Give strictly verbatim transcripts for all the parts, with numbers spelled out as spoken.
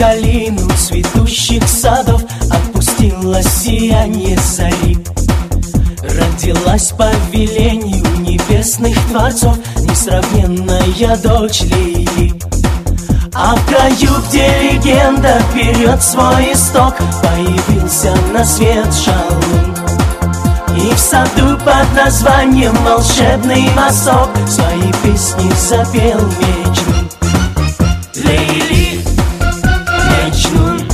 долину цветущих садов отпустило сияние зари. Родилась по велению небесных творцов несравненная дочь Лили. А в краю, где легенда берет свой исток, появился на свет шалун. И в саду под названием «Волшебный мосток» свои песни запел Меджнун. Лейли, Меджнун,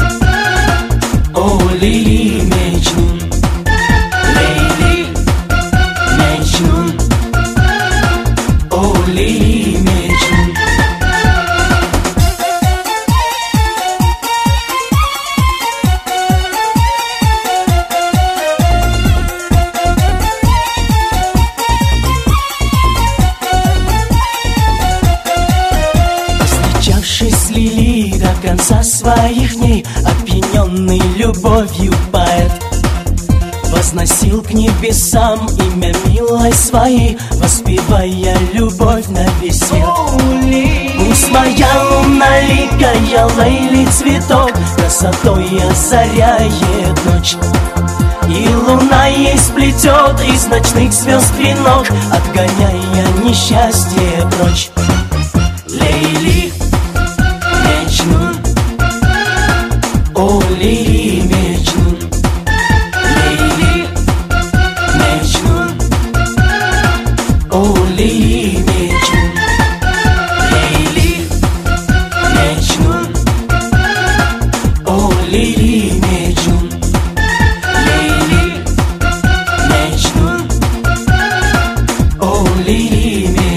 о, Лейли, Меджнун. Лейли, Меджнун, о, Лейли, Меджнун. С Лили до конца своих дней, опьяненный любовью поэт возносил к небесам имя милой своей, воспевая любовь на весь свет. Пусть моя лунноликая Лейли цветок красотой озаряет ночь, и луна ей сплетет из ночных звезд венок, отгоняя несчастье прочь. Лейли, Меджнун, о, Лейли, Меджнун. Лейли, Меджнун, о, Лейли, Меджнун. Лейли, Меджнун, о, Лейли, Меджнун. Лейли, Меджнун, о, Лейли, Меджнун.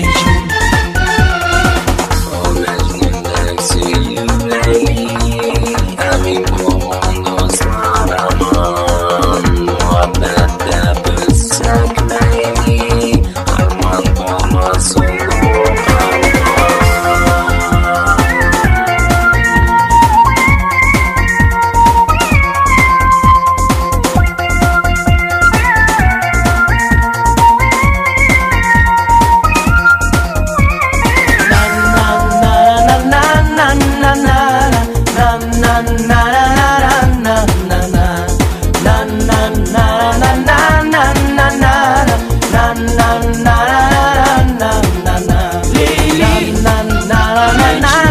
Na na na